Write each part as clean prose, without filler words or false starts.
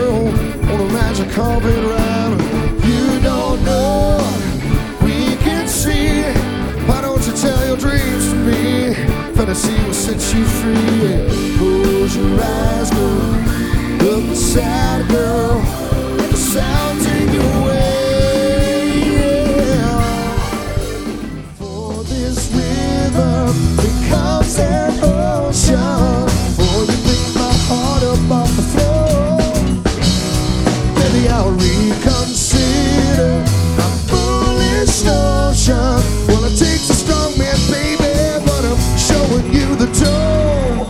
girl on a magic carpet ride. You don't know what we can see. Why don't you tell your dreams to me? Fantasy will set you free. Close your eyes, girl. Look inside, girl. Let the sound take you away. Yeah. For this river becomes an ocean. For you pick my heart up off the floor. Maybe I'll reconsider my foolish notion. Well, it takes a strong man, baby, but I'm showing you the door.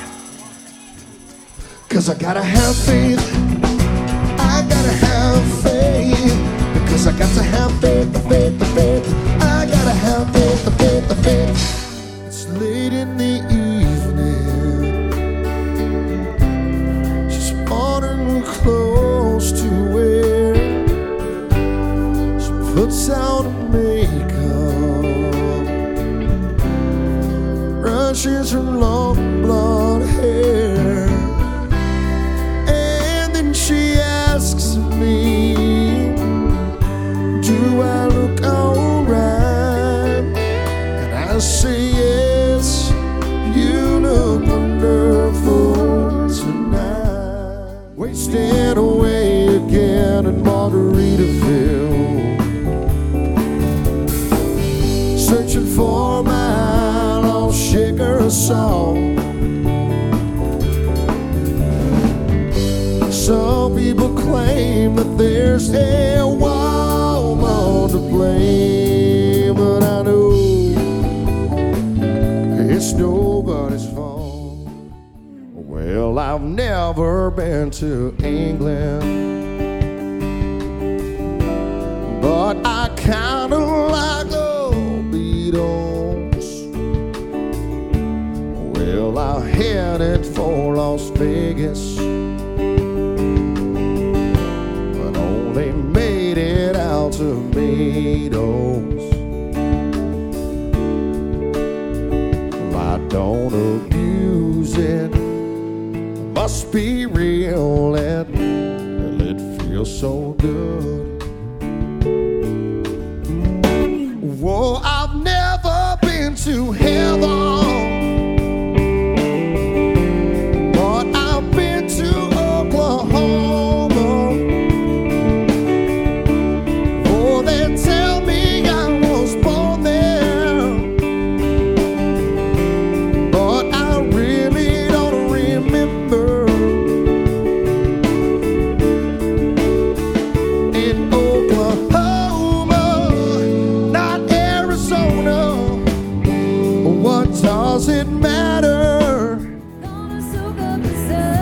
'Cause I gotta have faith. I gotta have faith. Because I got to have faith, the faith, the faith. I gotta have faith, the faith, the faith. It's late in the evening. She's wondering close to wear. She puts out her makeup, brushes her long blonde hair, and then she asks me, do I look alright? And I say yes, you look wonderful tonight. Wasting away again in Margaritaville, searching for my lost shaker song. Some people claim that there's a woman to blame, but I know it's nobody's fault. Well, I've never been to England, but I kinda like the Beatles. Well, I headed for Las Vegas, but only made it out to Meadows. I don't abuse it, must be real, and it feels so good. Whoa, I've never been to heaven, but I've been to Oklahoma. Oh, they tell me I was born there, but I really don't remember. In Oklahoma, not Arizona, what does it matter? Gonna soak up the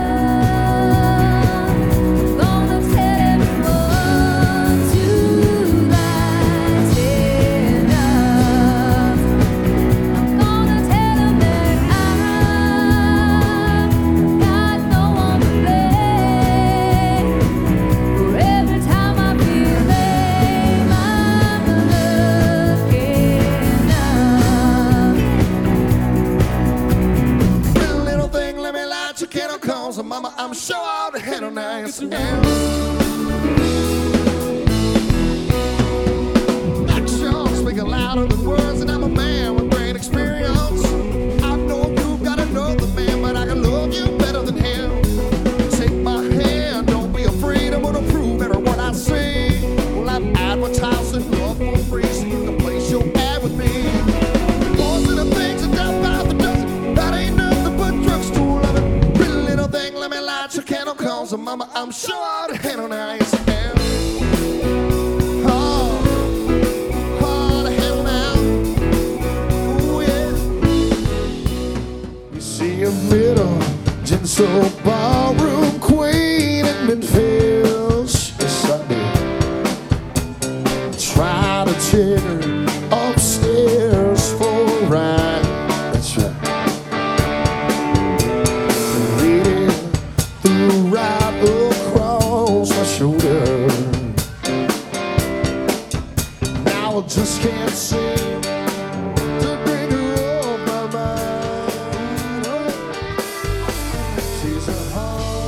sun. Gonna tell everyone tonight's enough. I'm gonna tell them that I've got no one to blame. For every time I feel lame, I'm lucky enough. Pretty little thing, let me light your candle, cause mama, I'm sure all the head on nice and actions speaking louder than words, and I'm a man with great experience. I know you've got another man, but I can love you better than him. Take my hand, don't be afraid, I'm gonna prove every word I say. Well, I'm advertising love for free, so you can place your ad with me. Boys are the things that down by the dozen, that ain't nothing but drugstore loving. Pretty little thing, let me light your candle, cause mama, I'm sure all the head on ice and the head on out. Ooh, yeah. You see a little gentle ballroom queen in Memphis, yes I did. Try to take her upstairs for a ride. That's right. Reading through right across my shoulder. Now I just can't seem to bring her off my mind. She's a heart.